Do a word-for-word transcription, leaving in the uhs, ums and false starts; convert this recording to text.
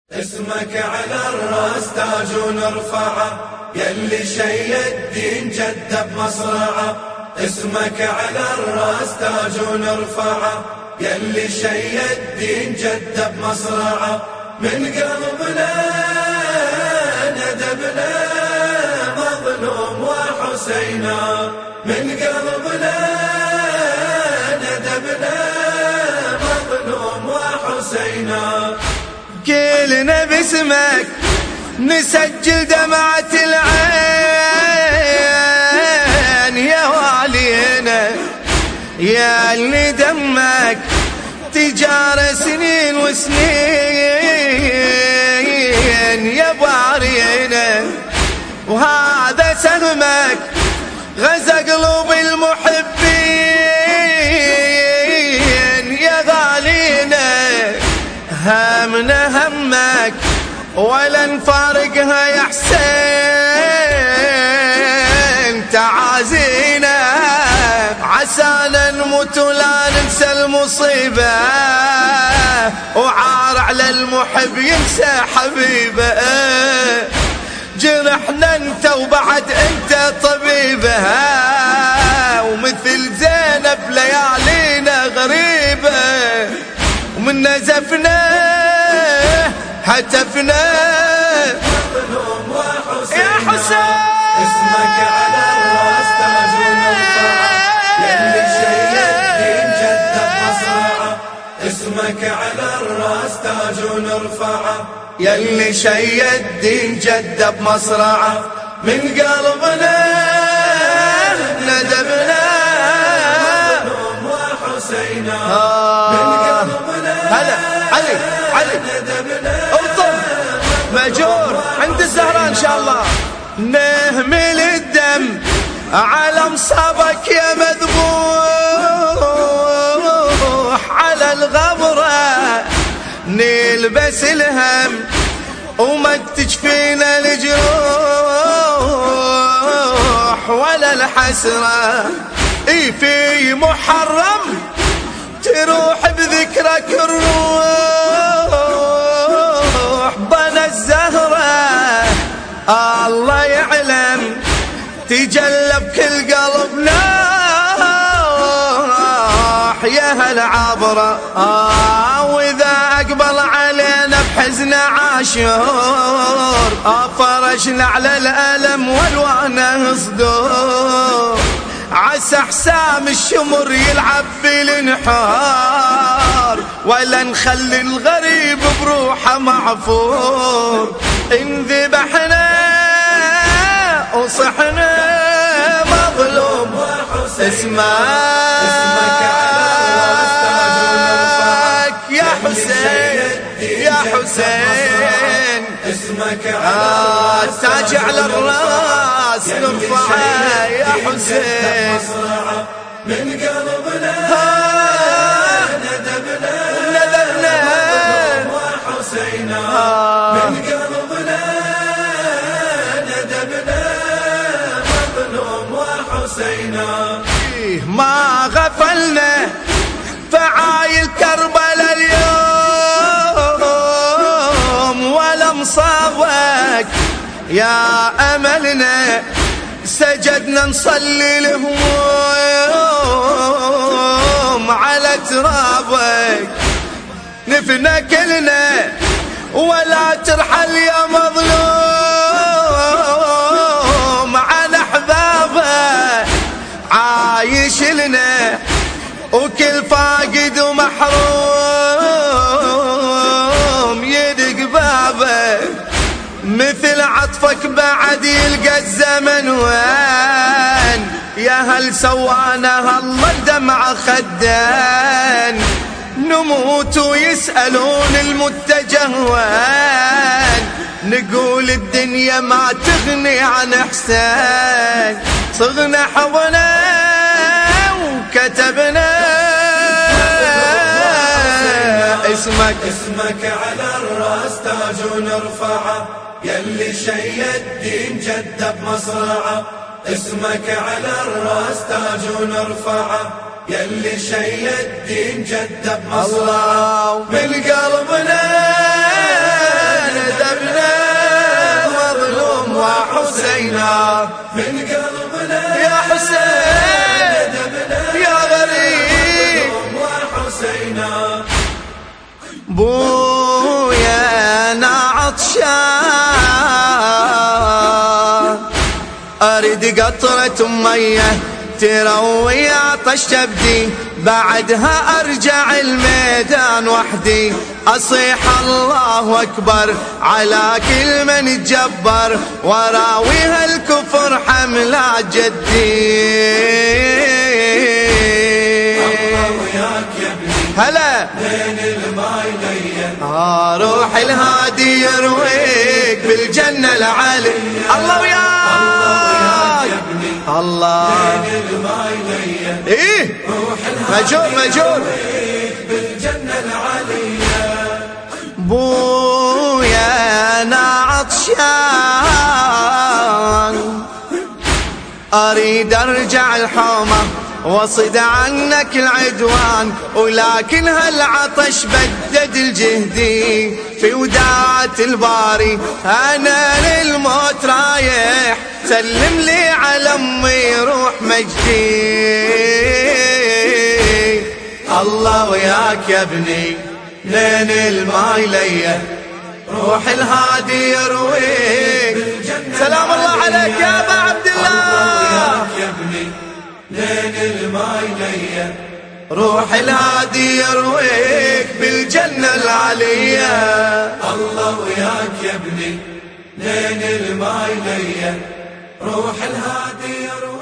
اسمك على الراس تاج ونرفعه، يلي شي الدين جده بمصرعه. اسمك على الراس تاج ونرفعه، يلي شي الدين جده بمصرعه. من قلبنا ندبنا مظلوم وحسينا، من قلبنا ندبنا مظلوم وحسينا. كلنا باسمك نسجل دمعة العين يا والينا، يا اللي دمك تجار سنين وسنين يا بارينا، وهذا سهمك غزا قلوب المحبين يا غالينا. همنا همك ولا نفارقها يا حسين، تعازينا عسانا نموت ولا ننسى المصيبة، وعار على المحب ينسى حبيبه. جرحنا انت وبعد انت طبيبه، ومثل زينب ليالينا غريبة، ومن نزفنا هتفنا يا حسين. اسمك على الراس تاج ونرفعه، يلي شي الدين جده بمصرعه. اسمك على الراس تاج ونرفعه، يلي شي الدين جده بمصرعه. من قلبنا ندبنا مظلوم وحسينا، من قلبنا هلا علي علي الطب مأجور عند الزهراء ان شاء الله. نهمل الدم على مصابك يا مذبوح على الغبرة، نلبس الهم وما تجفينا الجروح ولا الحسرة. اي في محرم تروح بذكرك الروح، بنا الزهرة الله يعلم تجلب كل قلب ناح يا هالعبرة. آه وإذا أقبل علينا بحزن عاشور، آه فرجنا على الألم والوانه صدور، عسى حسام الشمر يلعب في الانحار، ولا نخلي الغريب بروحه معفور. انذبحنا وصحنا مظلوم اسمك يا حسين يا حسين. اسمك على التاج على الراس نرفعه يا حسين. من قلبنا ندبنا ندبنا وحسينا، من قلبنا ندبنا مظلوم وحسينا. ما غفلنا فعايل كربلاء اليوم ولا مصابك يا أملنا، سجدنا نصلي لهم على ترابك. نفنا كلنا ولا ترحل يا مظلوم على أحبابه، عايش لنا وكل فاقد ومحروم يدق بابك. مثل عطفك بعد يلقى الزمن وين، يا هل سوانا الله الدمع خدان. نموت ويسألون المتجه وين، نقول الدنيا ما تغني عن إحسان. صغنا حضنا وكتبنا اسمك اسمك على الراس تاج ونرفعه، يلي شي الدين جده بمصرعه. اسمك على الراس تاج ونرفعه، يلي شي الدين جده بمصرعه. من قلبنا حسينا من قلبنا يا حسين يا غريب وحسينا. بويا انا عطشان اريد قطرة مية تروي عطش كبدي، بعدها ارجع الميدان وحدي اصيح الله اكبر على كل من يتجبر، وراوي هالكفر حملات جدي. الله وياك يا ابني هلا بين الماي ليا، آه روح الهادي يرويك بالجنة العالي. الله وياك يا ابني الله بين الماي ليا، ايه روح مجور مجور بالجنة العالية. بويا انا عطشان اريد ارجع الحومة وصد عنك العدوان، ولكن هالعطش بدد الجهدي في وداعة الباري، انا للموت رايح سلم لي على امي روح مجدي. الله وياك يا ابني لين الماي ليا، روح الهادي يرويك. سلام الله عليك يا ابا عبد الله يا ابني لين الماي ليا، روح الهادي يرويك بالجنة العليا. الله وياك يا ابني لين الماي ليا، روح الهادي يرويك.